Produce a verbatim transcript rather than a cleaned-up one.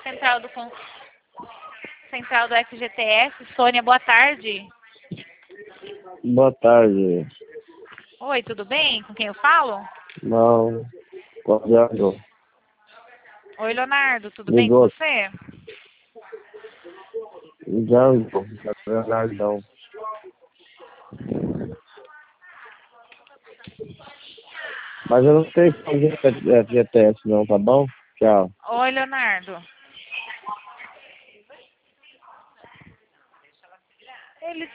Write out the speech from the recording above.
Central do, con- Central do F G T S. Sônia, boa tarde. Boa tarde. Oi, tudo bem? Com quem eu falo? Não, Leonardo. Oi, Leonardo, tudo bem Ligou. com você? Django, Leonardão. Mas eu não sei fazer F G T S não, tá bom? Tchau. Oi, Leonardo.